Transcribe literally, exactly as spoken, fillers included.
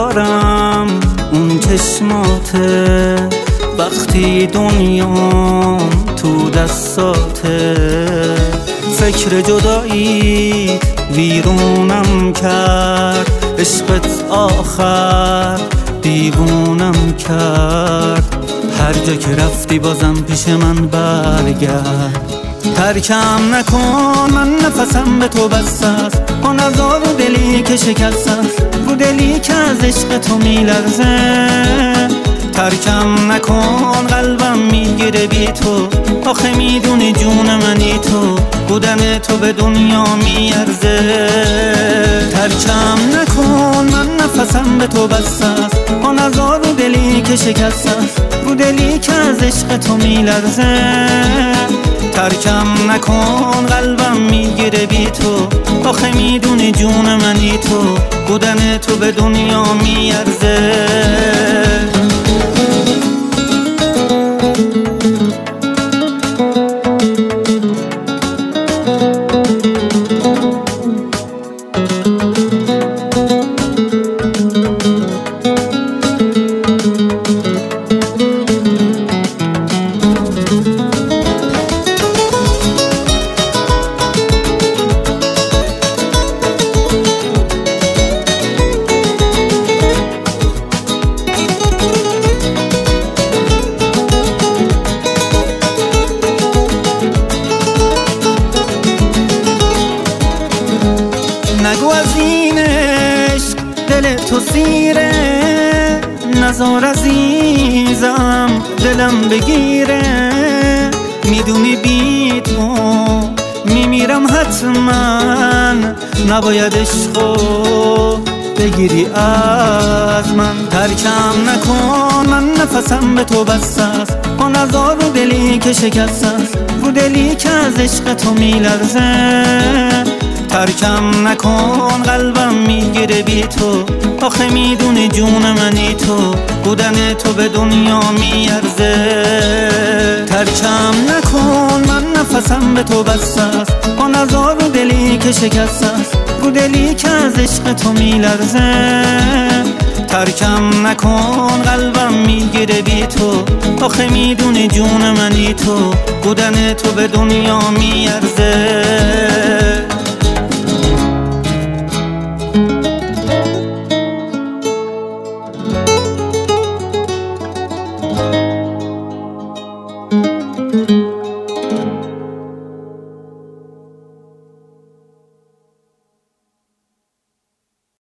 ندارم اون چشماته، وقتی دنیام تو دستاته. فکر جدایی ویرونم کرد، عشقت آخر دیوونم کرد. هر جا که رفتی بازم پیش من برگرد. ترکم نکن، من نفسم به تو بس است. آن عذاب و دلی که شکست است، رو دلی که از عشق تو میلرزه. ترکم نکن، قلبم میگیره بی تو. آخه میدونی جون منی تو، بودن تو به دنیا میارزه. ترکم نکن، من نفسم به تو بس است. آن عذاب و دلی که شکست است، رو دلی که از عشق تو میلرزه. ترکم نکن، قلبم میگیره بی تو. آخه میدونی جون منی تو، بودن تو به دنیا میارزه. نگو از این عشق دل تو سیره، نزار عزیزم دلم بگیره. میدونی بی تو میمیرم حتما، نباید عشقو بگیری از من. ترکم نکن، من نفسم به تو بس است. آن عذاب و دلی که شکست است، رو دلی که از عشق تو میلرزه. ترکم نکن، قلبم میگیره بی تو. آخه میدونی جون منی تو، بودن تو به دنیا میارزه. ترکم نکن، من نفسم به تو بس است. آن عذاب و دلی که شکست است، رو دلی که از عشق تو میلرزه. ترکم نکن، قلبم میگیره بی تو. آخه میدونی جون منی تو، بودن تو به دنیا میارزه.